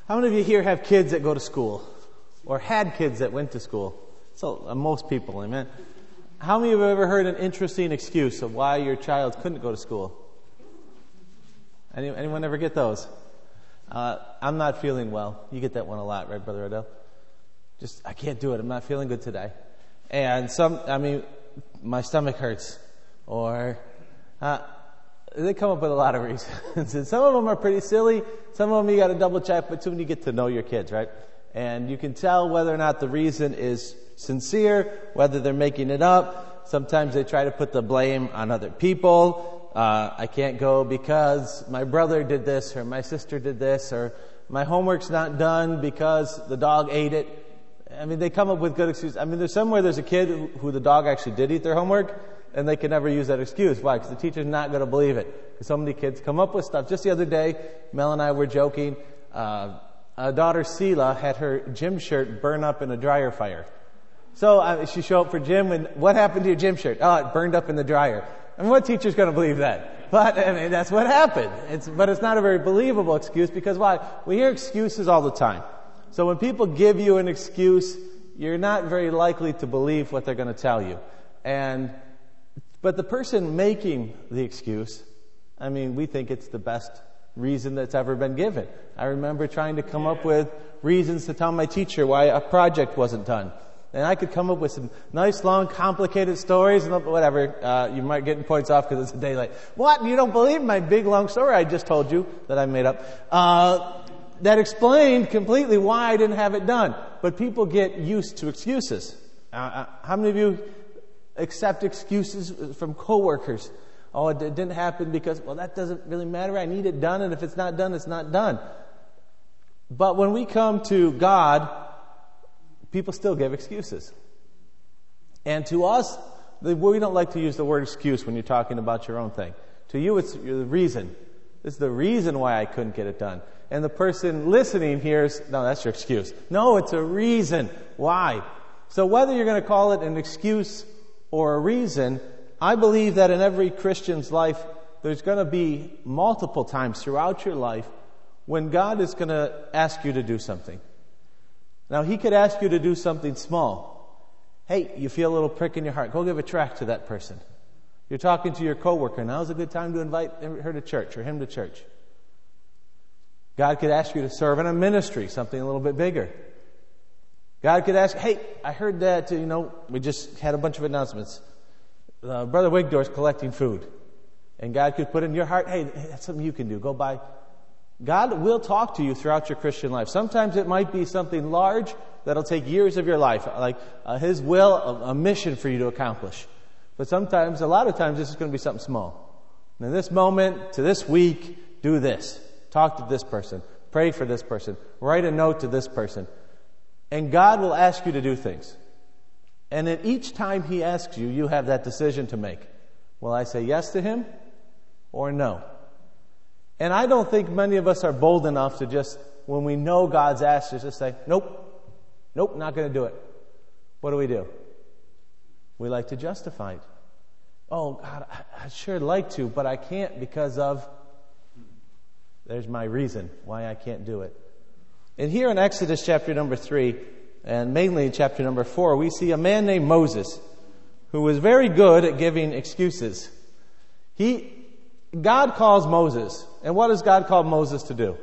How many of you here have kids that go to school? Or had kids that went to school? So, most people, amen. How many of you have ever heard an interesting excuse of why your child couldn't go to school? Anyone ever get those? I'm not feeling well. You get that one a lot, right, Brother Adele? I can't do it. I'm not feeling good today. And my stomach hurts. Or, they come up with a lot of reasons. And some of them are pretty silly. Some of them you got to double check, but soon you get to know your kids, right? And you can tell whether or not the reason is sincere, whether they're making it up. Sometimes they try to put the blame on other people. I can't go because my brother did this, or my sister did this, or my homework's not done because the dog ate it. They come up with good excuses. There's a kid who the dog actually did eat their homework, and they can never use that excuse. Why? Because the teacher's not going to believe it. Because so many kids come up with stuff. Just the other day, Mel and I were joking. Our daughter Seela had her gym shirt burn up in a dryer fire. So she showed up for gym, and what happened to your gym shirt? Oh, it burned up in the dryer. What teacher's going to believe that? But that's what happened. But it's not a very believable excuse, because why? We hear excuses all the time. So when people give you an excuse, you're not very likely to believe what they're going to tell you. But the person making the excuse, we think it's the best reason that's ever been given. I remember trying to come up with reasons to tell my teacher why a project wasn't done. And I could come up with some nice, long, complicated stories and whatever. You might get points off because it's a day late. What? You don't believe my big, long story I just told you that I made up? That explained completely why I didn't have it done. But people get used to excuses. How many of you accept excuses from coworkers? Oh, it didn't happen because, that doesn't really matter. I need it done, and if it's not done, it's not done. But when we come to God, people still give excuses. And to us, we don't like to use the word excuse when you're talking about your own thing. To you, it's the reason. This is the reason why I couldn't get it done. And the person listening hears, no, that's your excuse. No, it's a reason. Why? So whether you're going to call it an excuse or a reason, I believe that in every Christian's life, there's going to be multiple times throughout your life when God is going to ask you to do something. Now, He could ask you to do something small. Hey, you feel a little prick in your heart. Go give a tract to that person. You're talking to your coworker. Now's a good time to invite her to church or him to church. God could ask you to serve in a ministry, something a little bit bigger. God could ask, hey, I heard that, we just had a bunch of announcements. Brother Wigdor's collecting food. And God could put in your heart, hey, that's something you can do. Go by. God will talk to you throughout your Christian life. Sometimes it might be something large that'll take years of your life, like His will, a mission for you to accomplish. But a lot of times, this is going to be something small. And in this moment, to this week, do this. Talk to this person. Pray for this person. Write a note to this person. And God will ask you to do things. And at each time He asks you, you have that decision to make. Will I say yes to Him or no? And I don't think many of us are bold enough to just, when we know God's asked us, just say, nope, not going to do it. What do? We like to justify it. Oh, God, I'd sure like to, but I can't because of, there's my reason why I can't do it. And here in Exodus chapter number 3, and mainly in chapter number 4, we see a man named Moses who was very good at giving excuses. God calls Moses. And what does God call Moses to do?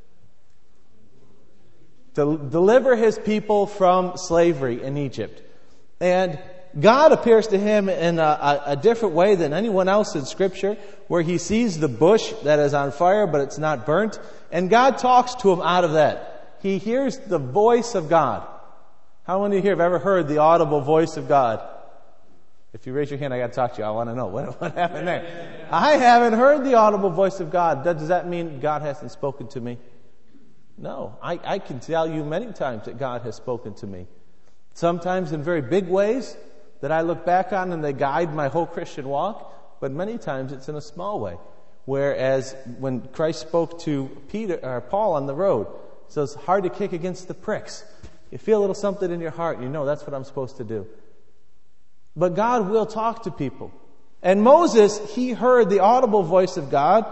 To deliver His people from slavery in Egypt. And God appears to him in a different way than anyone else in Scripture, where He sees the bush that is on fire, but it's not burnt. And God talks to him out of that. He hears the voice of God. How many of you here have ever heard the audible voice of God? If you raise your hand, I got to talk to you. I want to know what happened there. I haven't heard the audible voice of God. Does that mean God hasn't spoken to me? No. I can tell you many times that God has spoken to me. Sometimes in very big ways that I look back on and they guide my whole Christian walk. But many times it's in a small way. Whereas when Christ spoke to Paul on the road, so it's hard to kick against the pricks. You feel a little something in your heart, and you know that's what I'm supposed to do. But God will talk to people. And Moses, he heard the audible voice of God.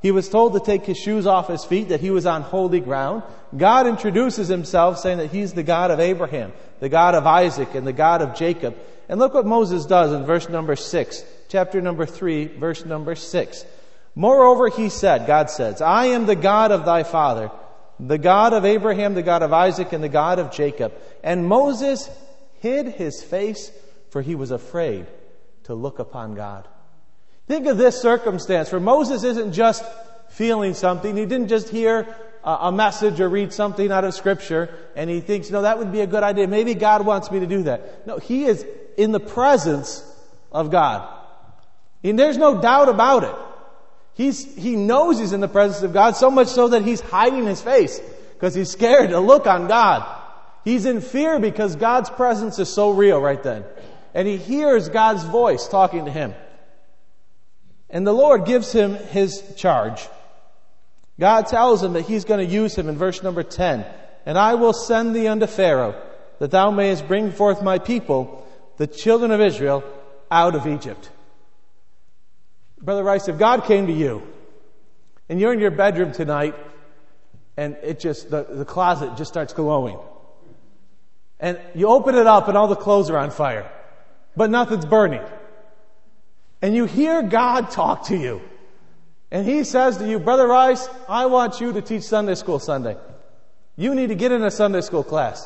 He was told to take his shoes off his feet, that he was on holy ground. God introduces himself saying that he's the God of Abraham, the God of Isaac, and the God of Jacob. And look what Moses does in verse number 6, chapter number 3, verse number 6. Moreover, he said, God says, I am the God of thy father, the God of Abraham, the God of Isaac, and the God of Jacob. And Moses hid his face, for he was afraid to look upon God. Think of this circumstance where Moses isn't just feeling something. He didn't just hear a message or read something out of Scripture and he thinks, no, that would be a good idea. Maybe God wants me to do that. No, he is in the presence of God. And there's no doubt about it. He knows he's in the presence of God, so much so that he's hiding his face because he's scared to look on God. He's in fear because God's presence is so real right then. And he hears God's voice talking to him. And the Lord gives him his charge. God tells him that he's going to use him in verse number 10. And I will send thee unto Pharaoh, that thou mayest bring forth my people, the children of Israel, out of Egypt. Brother Rice, if God came to you, and you're in your bedroom tonight, and it just, the closet just starts glowing. And you open it up and all the clothes are on fire, but nothing's burning. And you hear God talk to you. And He says to you, Brother Rice, I want you to teach Sunday school Sunday. You need to get in a Sunday school class.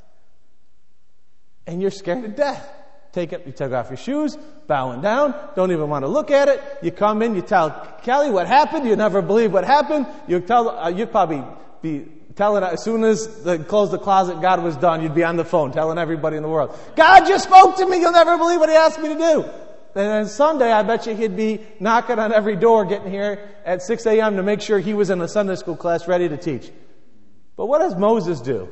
And you're scared to death. You take off your shoes, bowing down, don't even want to look at it. You come in, you tell Kelly what happened. You never believe what happened. You'd probably be telling, as soon as they closed the closet, God was done, you'd be on the phone telling everybody in the world, God just spoke to me. You'll never believe what He asked me to do. And then Sunday, I bet you he'd be knocking on every door, getting here at 6 a.m. to make sure he was in a Sunday school class ready to teach. But what does Moses do?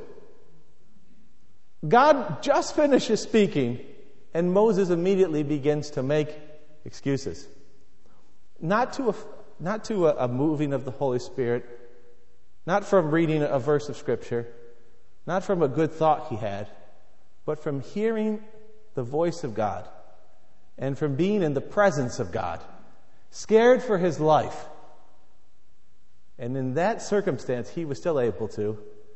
God just finishes speaking, and Moses immediately begins to make excuses. Not to a moving of the Holy Spirit, not from reading a verse of Scripture, not from a good thought he had, but from hearing the voice of God. And from being in the presence of God, scared for his life. And in that circumstance, he was still able to,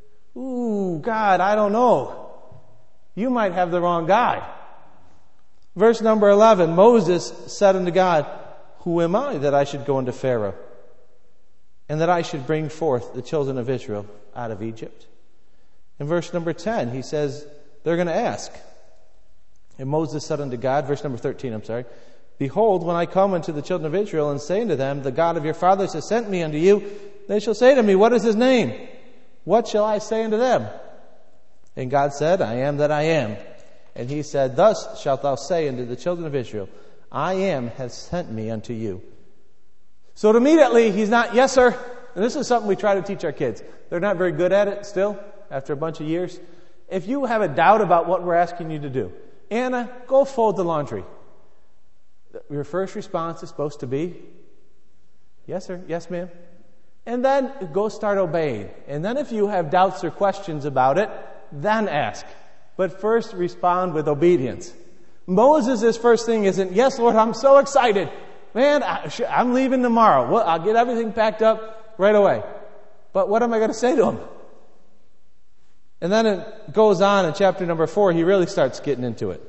God, I don't know. You might have the wrong guy. Verse number 11, Moses said unto God, Who am I that I should go unto Pharaoh, and that I should bring forth the children of Israel out of Egypt? In verse number 10, he says, they're going to ask. And Moses said unto God, verse number 13, Behold, when I come unto the children of Israel and say unto them, The God of your fathers has sent me unto you, they shall say to me, What is his name? What shall I say unto them? And God said, I am that I am. And he said, Thus shalt thou say unto the children of Israel, I am has sent me unto you. So immediately he's not, yes sir. And this is something we try to teach our kids. They're not very good at it still, after a bunch of years. If you have a doubt about what we're asking you to do, Anna, go fold the laundry. Your first response is supposed to be, yes, sir. Yes, ma'am. And then go start obeying. And then if you have doubts or questions about it, then ask. But first respond with obedience. Moses' first thing isn't, yes, Lord, I'm so excited. Man, I'm leaving tomorrow. Well, I'll get everything packed up right away. But what am I going to say to him? And then it goes on in chapter number 4, he really starts getting into it.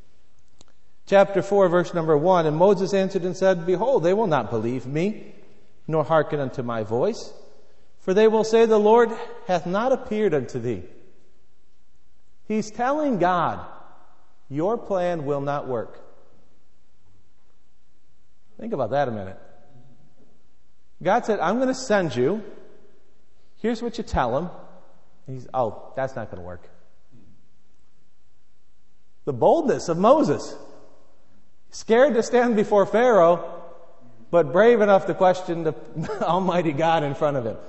Chapter 4, verse number 1, And Moses answered and said, Behold, they will not believe me, nor hearken unto my voice. For they will say, The Lord hath not appeared unto thee. He's telling God, your plan will not work. Think about that a minute. God said, I'm going to send you. Here's what you tell him. That's not going to work. The boldness of Moses. Scared to stand before Pharaoh, but brave enough to question the Almighty God in front of him.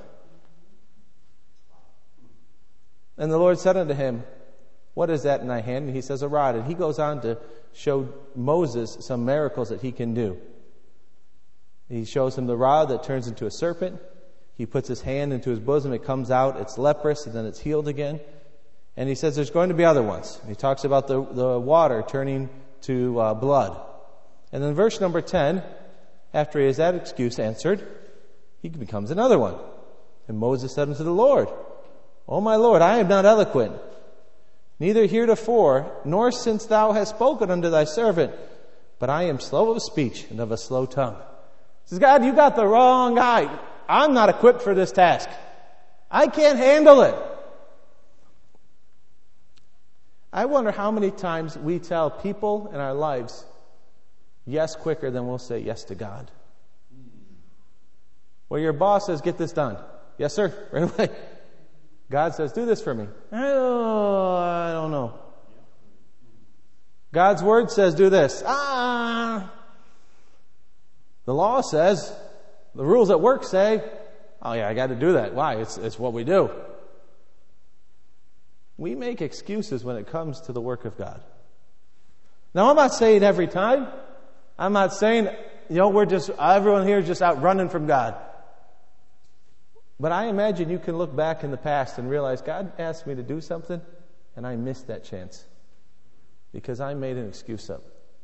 And the Lord said unto him, What is that in thy hand? And he says, A rod. And he goes on to show Moses some miracles that he can do. He shows him the rod that turns into a serpent. He puts his hand into his bosom. It comes out. It's leprous, and then it's healed again. And he says there's going to be other ones. He talks about the water turning to blood. And then verse number 10, after he has that excuse answered, he becomes another one. And Moses said unto the Lord, O my Lord, I am not eloquent, neither heretofore, nor since thou hast spoken unto thy servant, but I am slow of speech and of a slow tongue. He says, God, you got the wrong guy. I'm not equipped for this task. I can't handle it. I wonder how many times we tell people in our lives yes quicker than we'll say yes to God. Well, your boss says, get this done. Yes, sir. Right away. God says, do this for me. Oh, I don't know. God's word says, do this. The law says, the rules at work say, oh yeah, I got to do that. Why? It's what we do. We make excuses when it comes to the work of God. Now, I'm not saying every time. I'm not saying, everyone here is just out running from God. But I imagine you can look back in the past and realize God asked me to do something and I missed that chance because I made an excuse up.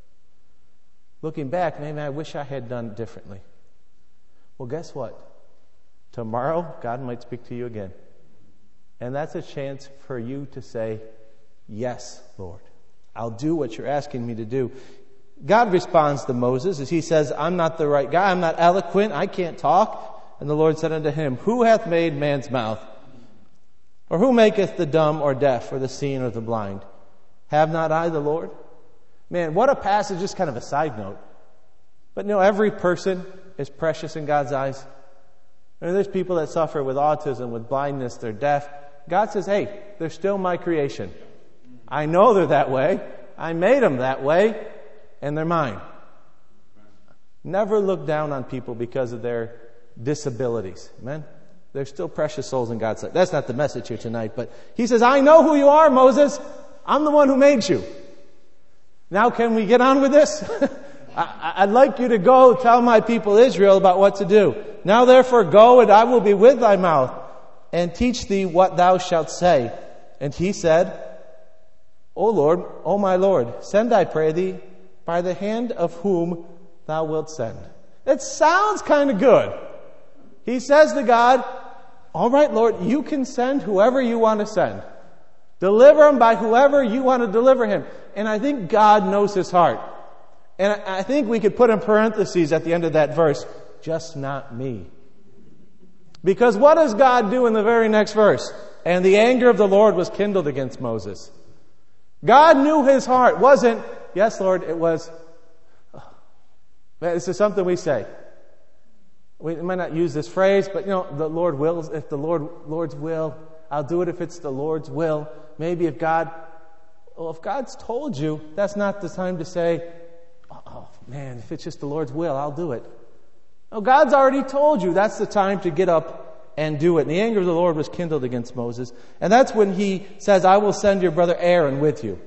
Looking back, maybe I wish I had done it differently. Well, guess what? Tomorrow, God might speak to you again. And that's a chance for you to say, yes, Lord, I'll do what you're asking me to do. God responds to Moses as he says, I'm not the right guy. I'm not eloquent. I can't talk. And the Lord said unto him, who hath made man's mouth? Or who maketh the dumb or deaf or the seeing or the blind? Have not I the Lord? Man, what a passage, just kind of a side note. But every person is precious in God's eyes. There's people that suffer with autism, with blindness, they're deaf. God says, hey, they're still my creation. I know they're that way. I made them that way, and they're mine. Never look down on people because of their disabilities. Amen? They're still precious souls in God's sight. That's not the message here tonight, but he says, I know who you are, Moses. I'm the one who made you. Now can we get on with this? I'd like you to go tell my people Israel about what to do. Now therefore go, and I will be with thy mouth, and teach thee what thou shalt say. And he said, O Lord, O my Lord, send, I pray thee, by the hand of whom thou wilt send. It sounds kind of good. He says to God, all right, Lord, you can send whoever you want to send. Deliver him by whoever you want to deliver him. And I think God knows his heart. And I think we could put in parentheses at the end of that verse, just not me. Because what does God do in the very next verse? And the anger of the Lord was kindled against Moses. God knew his heart. Wasn't, yes, Lord, it was. This is something we say. We might not use this phrase, but the Lord wills. If the Lord's will, I'll do it if it's the Lord's will. Maybe if God's told you, that's not the time to say, oh man, if it's just the Lord's will, I'll do it. No, God's already told you that's the time to get up and do it. And the anger of the Lord was kindled against Moses. And that's when he says, I will send your brother Aaron with you.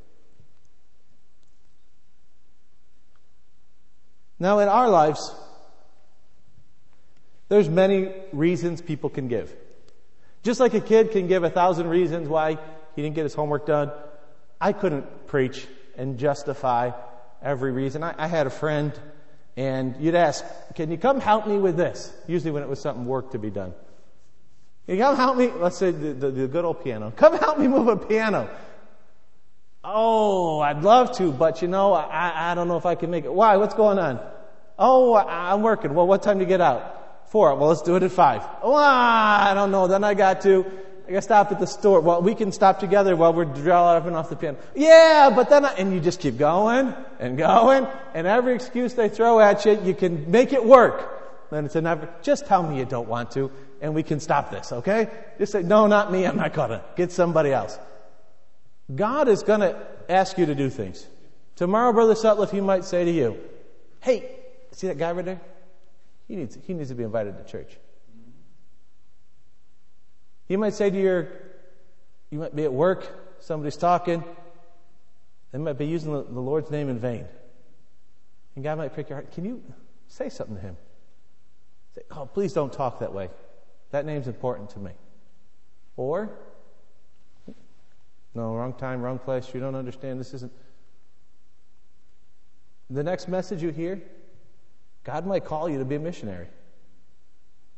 Now in our lives, there's many reasons people can give. Just like a kid can give 1,000 reasons why he didn't get his homework done, I couldn't preach and justify every reason. I had a friend, and you'd ask, can you come help me with this? Usually when it was something work to be done. Can you come help me? Let's say the good old piano. Come help me move a piano. Oh, I'd love to, but I don't know if I can make it. Why? What's going on? Oh, I'm working. Well, what time do you get out? 4. Well, let's do it at 5. Oh, I don't know. Then I got to stop at the store. Well, we can stop together while we're dropping off the piano. Yeah, but then and you just keep going and going, and every excuse they throw at you, you can make it work. Then it's another, just tell me you don't want to, and we can stop this, okay? Just say, no, not me, I'm not gonna. Get somebody else. God is gonna ask you to do things. Tomorrow, Brother Sutliff, he might say to you, hey, see that guy right there? He needs to be invited to church. He might say to you might be at work, somebody's talking, they might be using the Lord's name in vain. And God might prick your heart. Can you say something to him? Say, oh, please don't talk that way. That name's important to me. Or, no, wrong time, wrong place, you don't understand, this isn't. The next message you hear, God might call you to be a missionary.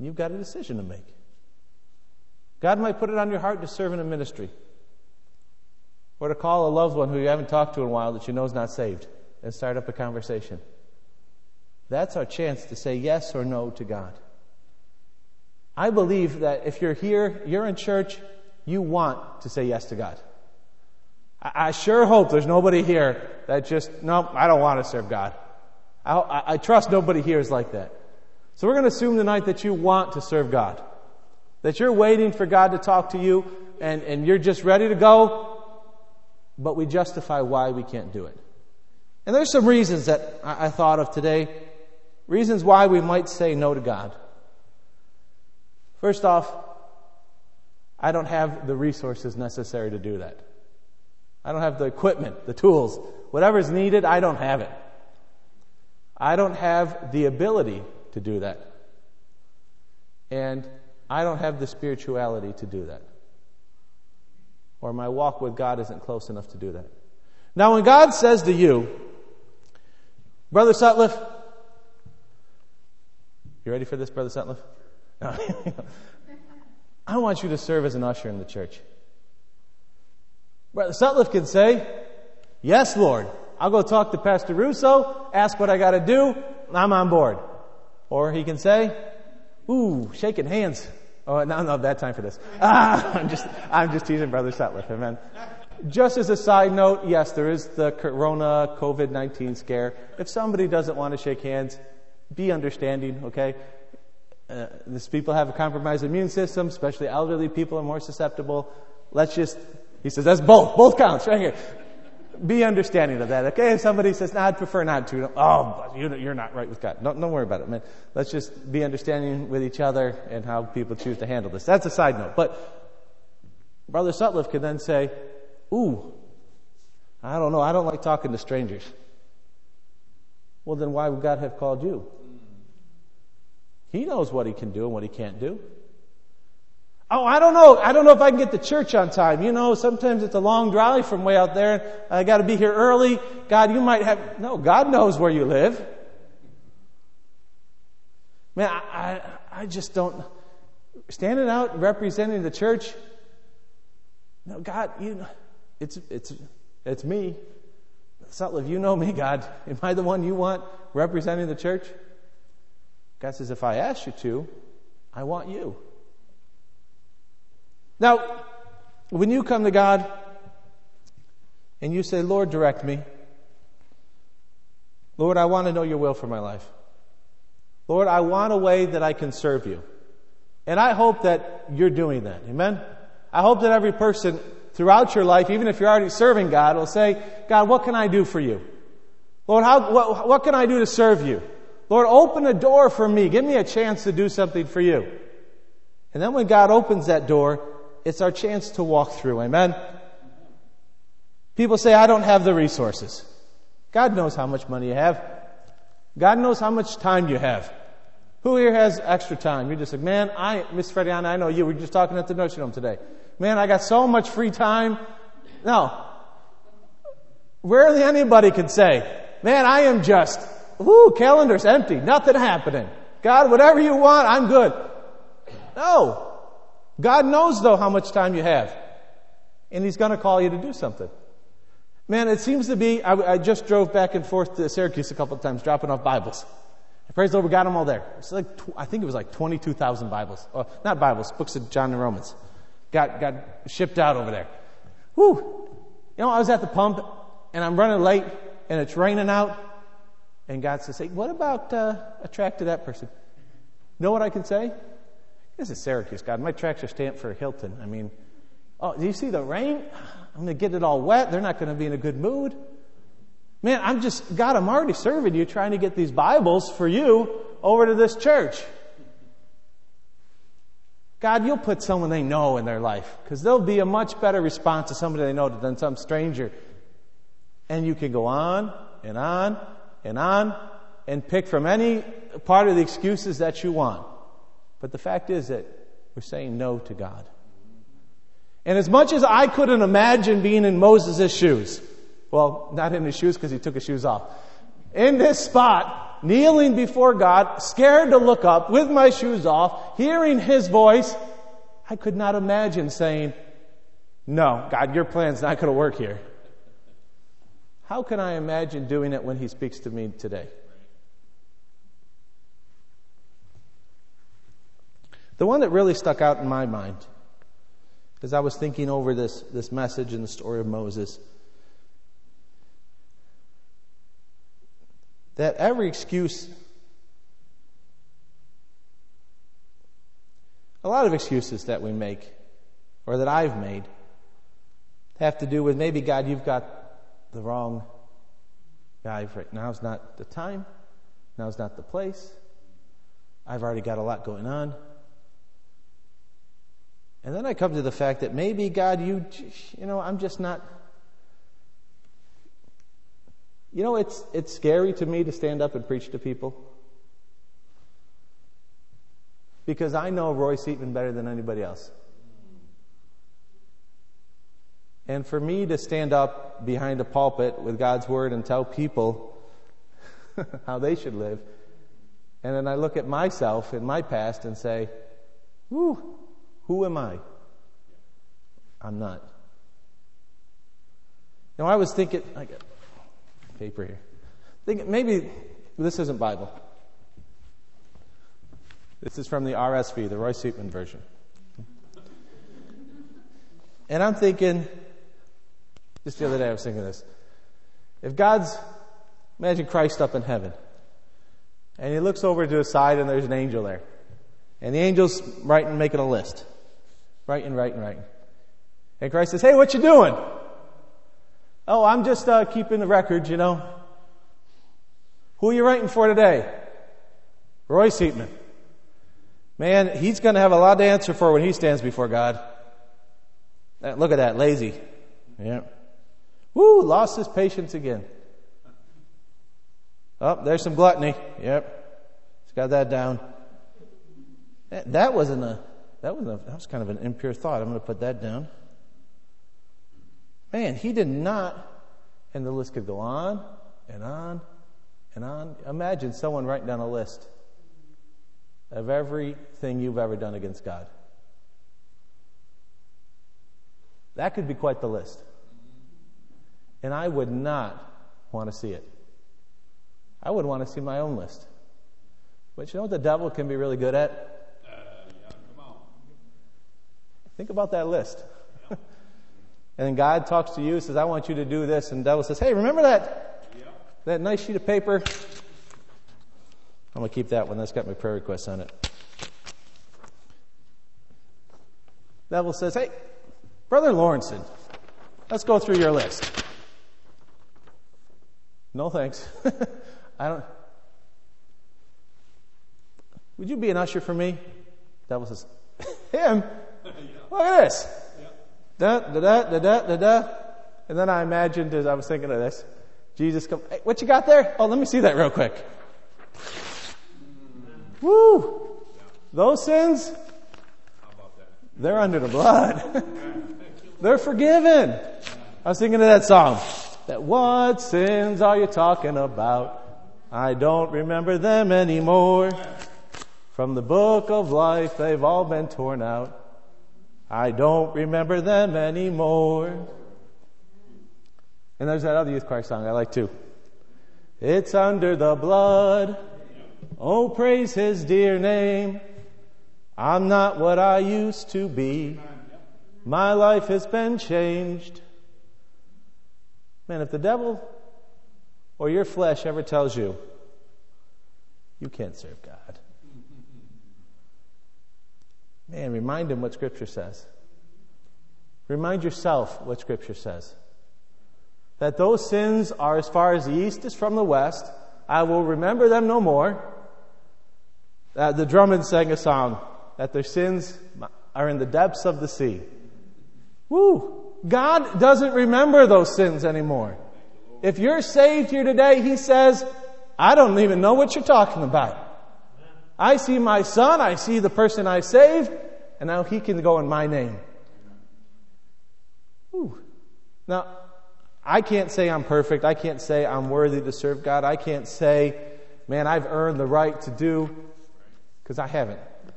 And you've got a decision to make. God might put it on your heart to serve in a ministry, or to call a loved one who you haven't talked to in a while that you know is not saved and start up a conversation. That's our chance to say yes or no to God. I believe that if you're here, you're in church, you want to say yes to God. I sure hope there's nobody here that just, no, I don't want to serve God. I trust nobody here is like that. So we're going to assume tonight that you want to serve God. That you're waiting for God to talk to you and you're just ready to go, but we justify why we can't do it. And there's some reasons that I thought of today. Reasons why we might say no to God. First off, I don't have the resources necessary to do that. I don't have the equipment, the tools. Whatever's needed, I don't have it. I don't have the ability to do that. And I don't have the spirituality to do that. Or my walk with God isn't close enough to do that. Now, when God says to you, Brother Sutliff, you ready for this, Brother Sutliff? No. I want you to serve as an usher in the church. Brother Sutliff can say, yes, Lord. I'll go talk to Pastor Russo, ask what I got to do, I'm on board. Or he can say, ooh, shaking hands. Oh, no, bad time for this. I'm just teasing Brother Sutliff. Amen. Just as a side note, yes, there is the Corona COVID-19 scare. If somebody doesn't want to shake hands, be understanding, okay? These people have a compromised immune system, especially elderly people are more susceptible. He says, that's both counts right here. Be understanding of that, okay? If somebody says, I'd prefer not to. Oh, you're not right with God. Don't worry about it, man. Let's just be understanding with each other and how people choose to handle this. That's a side note. But Brother Sutliff can then say, ooh, I don't know. I don't like talking to strangers. Well, then why would God have called you? He knows what he can do and what he can't do. Oh, I don't know. I don't know if I can get to church on time. Sometimes it's a long drive from way out there. I got to be here early. God, you might have... No, God knows where you live. Man, I just don't... Standing out and representing the church... No, God, it's me. Sutliff, you know me, God. Am I the one you want representing the church? God says, if I ask you to, I want you. Now, when you come to God and you say, Lord, direct me. Lord, I want to know your will for my life. Lord, I want a way that I can serve you. And I hope that you're doing that. Amen? I hope that every person throughout your life, even if you're already serving God, will say, God, what can I do for you? Lord, what can I do to serve you? Lord, open a door for me. Give me a chance to do something for you. And then when God opens that door, it's our chance to walk through. Amen? People say, I don't have the resources. God knows how much money you have. God knows how much time you have. Who here has extra time? You're just like, man, Miss Frediana, I know you. We were just talking at the nursing home today. Man, I got so much free time. No. Rarely anybody can say, man, I am just, calendar's empty. Nothing happening. God, whatever you want, I'm good. No. God knows, though, how much time you have. And He's going to call you to do something. Man, it seems to be, I just drove back and forth to Syracuse a couple of times, dropping off Bibles. Praise the Lord, we got them all there. It's I think it was like 22,000 Bibles. Not Bibles, books of John and Romans. Got shipped out over there. Whew. I was at the pump, and I'm running late, and it's raining out. And God says, hey, what about a tract to that person? You know what I can say? This is Syracuse, God. My tracts are stamped for Hilton. Do you see the rain? I'm going to get it all wet. They're not going to be in a good mood. Man, I'm already serving you, trying to get these Bibles for you over to this church. God, you'll put someone they know in their life, because there'll be a much better response to somebody they know than some stranger. And you can go on and on and on and pick from any part of the excuses that you want. But the fact is that we're saying no to God. And as much as I couldn't imagine being in Moses' shoes, well, not in his shoes because he took his shoes off, in this spot, kneeling before God, scared to look up, with my shoes off, hearing His voice, I could not imagine saying, no, God, your plan's not going to work here. How can I imagine doing it when He speaks to me today? The one that really stuck out in my mind, as I was thinking over this message in the story of Moses, that every excuse, a lot of excuses that we make, or that I've made, have to do with maybe, God, you've got the wrong guy for it. Now's not the time. Now's not the place. I've already got a lot going on. And then I come to the fact that maybe, God, I'm just not. It's scary to me to stand up and preach to people. Because I know Roy Seatman better than anybody else. And for me to stand up behind a pulpit with God's Word and tell people how they should live, and then I look at myself in my past and say, who am I? I'm not. Now I was thinking, I got paper here. Thinking maybe this isn't Bible. This is from the RSV, the Roy Seatman version. And I'm thinking, just the other day I was thinking this. If imagine Christ up in heaven, and He looks over to His side and there's an angel there. And the angel's making a list. Writing. And Christ says, hey, what you doing? Oh, I'm just keeping the records, Who are you writing for today? Roy Seatman. Man, he's going to have a lot to answer for when he stands before God. Look at that, lazy. Yeah. Lost his patience again. Oh, there's some gluttony. Yep. He's got that down. That was kind of an impure thought. I'm going to put that down. Man, he did not, and the list could go on and on and on. Imagine someone writing down a list of everything you've ever done against God. That could be quite the list. And I would not want to see it. I would want to see my own list. But you know what the devil can be really good at? Come on. Think about that list. And then God talks to you, says, I want you to do this. And the devil says, hey, remember that nice sheet of paper? I'm going to keep that one. That's got my prayer requests on it. The devil says, hey, Brother Lawrenson, let's go through your list. No, thanks. Would you be an usher for me? The devil says, him? Look at this. Da, da, da, da, da, da, da. And then I imagined, as I was thinking of this, Jesus come, hey, what you got there? Oh, let me see that real quick. Woo! Those sins, they're under the blood. They're forgiven. I was thinking of that song. That what sins are you talking about? I don't remember them anymore. From the book of life, they've all been torn out. I don't remember them anymore. And there's that other youth choir song I like too. It's under the blood. Oh, praise His dear name. I'm not what I used to be. My life has been changed. Man, if the devil or your flesh ever tells you, you can't serve God. Man, remind him what Scripture says. Remind yourself what Scripture says. That those sins are as far as the east is from the west. I will remember them no more. The Drummonds sang a song that their sins are in the depths of the sea. Woo! God doesn't remember those sins anymore. If you're saved here today, He says, I don't even know what you're talking about. I see my son, I see the person I saved, and now He can go in my name. Woo. Now, I can't say I'm perfect. I can't say I'm worthy to serve God. I can't say, man, I've earned the right to do, because I haven't.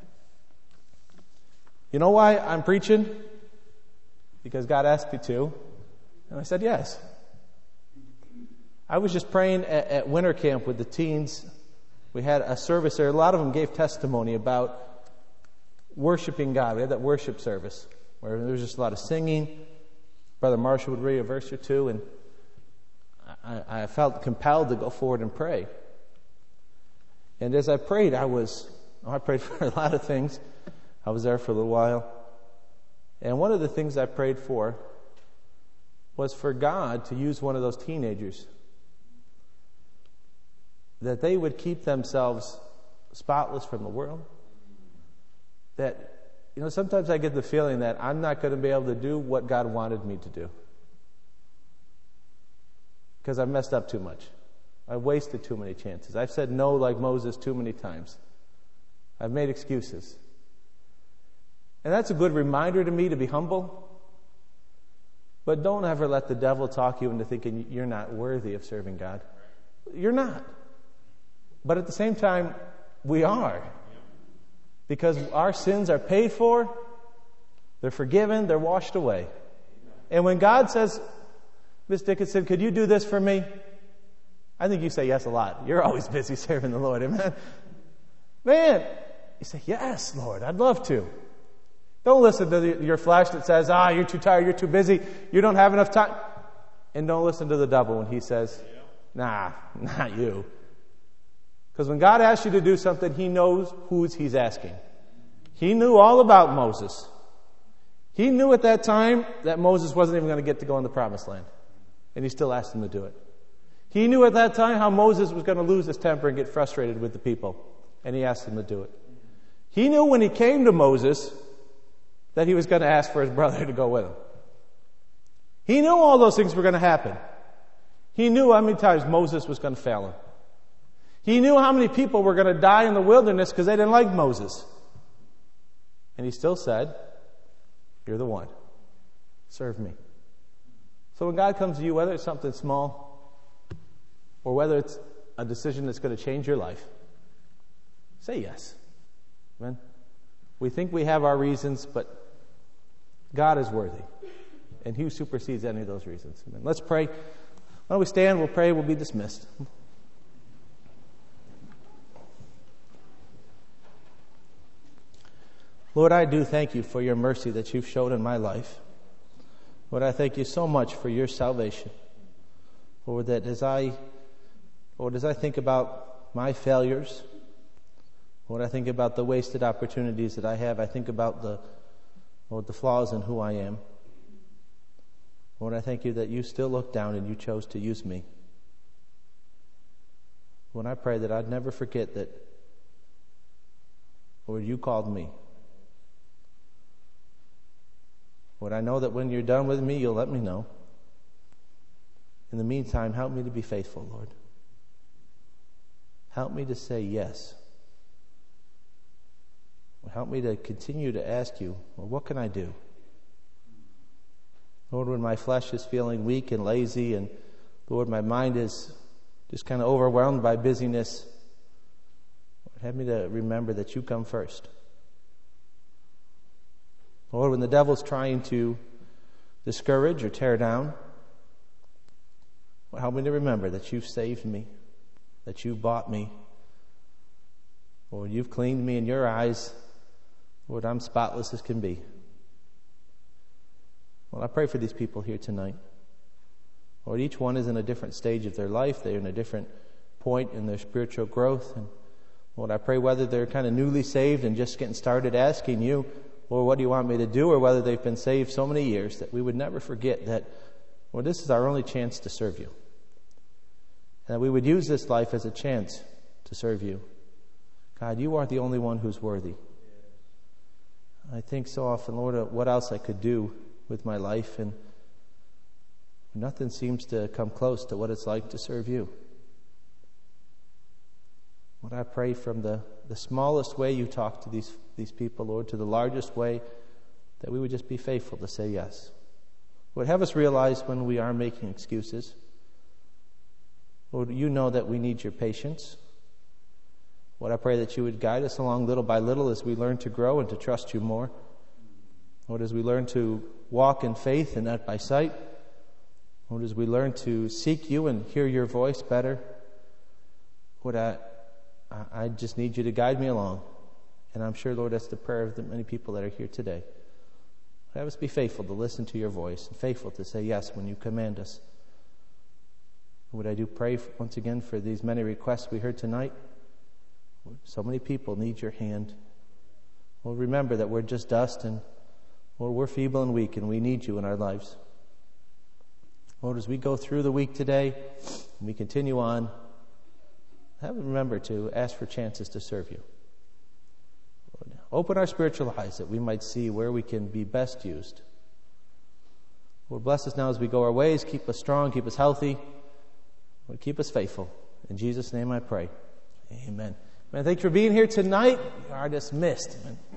You know why I'm preaching? Because God asked me to, and I said yes. I was just praying at winter camp with the teens. We had a service there. A lot of them gave testimony about worshiping God. We had that worship service where there was just a lot of singing. Brother Marshall would read a verse or two, and I felt compelled to go forward and pray. And as I prayed, I prayed for a lot of things. I was there for a little while. And one of the things I prayed for was for God to use one of those teenagers, that they would keep themselves spotless from the world. That, sometimes I get the feeling that I'm not going to be able to do what God wanted me to do, because I've messed up too much. I've wasted too many chances. I've said no like Moses too many times. I've made excuses. And that's a good reminder to me to be humble. But don't ever let the devil talk you into thinking you're not worthy of serving God. You're not. But at the same time, we are. Because our sins are paid for, they're forgiven, they're washed away. And when God says, Miss Dickinson, could you do this for me? I think you say yes a lot. You're always busy serving the Lord. Amen. Man, you say, yes, Lord, I'd love to. Don't listen to your flesh that says, you're too tired, you're too busy, you don't have enough time. And don't listen to the devil when he says, nah, not you. Because when God asks you to do something, he knows who he's asking. He knew all about Moses. He knew at that time that Moses wasn't even going to get to go in the promised land. And he still asked him to do it. He knew at that time how Moses was going to lose his temper and get frustrated with the people. And he asked him to do it. He knew when he came to Moses that he was going to ask for his brother to go with him. He knew all those things were going to happen. He knew how many times Moses was going to fail him. He knew how many people were going to die in the wilderness because they didn't like Moses. And he still said, you're the one. Serve me. So when God comes to you, whether it's something small or whether it's a decision that's going to change your life, say yes. Amen. We think we have our reasons, but God is worthy. And He supersedes any of those reasons. Amen. Let's pray. Why don't we stand? We'll pray. We'll be dismissed. Lord, I do thank you for your mercy that you've showed in my life. Lord, I thank you so much for your salvation. Lord, that as I think about my failures, Lord, I think about the wasted opportunities that I have. I think about the flaws in who I am. Lord, I thank you that you still look down and you chose to use me. Lord, I pray that I'd never forget that, Lord, you called me. Lord, I know that when you're done with me, you'll let me know. In the meantime, help me to be faithful, Lord. Help me to say yes. Help me to continue to ask you, well, what can I do? Lord, when my flesh is feeling weak and lazy, and Lord, my mind is just kind of overwhelmed by busyness, Lord, help me to remember that you come first. Lord, when the devil's trying to discourage or tear down, Lord, help me to remember that you've saved me, that you bought me. Lord, you've cleaned me in your eyes. Lord, I'm spotless as can be. Lord, I pray for these people here tonight. Lord, each one is in a different stage of their life. They're in a different point in their spiritual growth. And Lord, I pray whether they're kind of newly saved and just getting started asking you, Lord, what do you want me to do? Or whether they've been saved so many years that we would never forget that, Lord, this is our only chance to serve you. And that we would use this life as a chance to serve you. God, you are the only one who's worthy. I think so often, Lord, what else I could do with my life, and nothing seems to come close to what it's like to serve you. Lord, I pray from the smallest way you talk to these people, Lord, to the largest way, that we would just be faithful to say yes. Lord, have us realize when we are making excuses. Lord, you know that we need your patience. Lord, I pray that you would guide us along little by little as we learn to grow and to trust you more. Lord, as we learn to walk in faith and not by sight. Lord, as we learn to seek you and hear your voice better. Lord, I just need you to guide me along. And I'm sure, Lord, that's the prayer of the many people that are here today. Have us be faithful to listen to your voice and faithful to say yes when you command us. Lord, I do pray once again for these many requests we heard tonight. So many people need your hand. Lord, remember that we're just dust and Lord, we're feeble and weak and we need you in our lives. Lord, as we go through the week today and we continue on, remember to ask for chances to serve you. Lord, open our spiritual eyes that we might see where we can be best used. Lord, bless us now as we go our ways. Keep us strong, keep us healthy. Lord, keep us faithful. In Jesus' name I pray. Amen. Man, thanks for being here tonight. You are dismissed. Amen.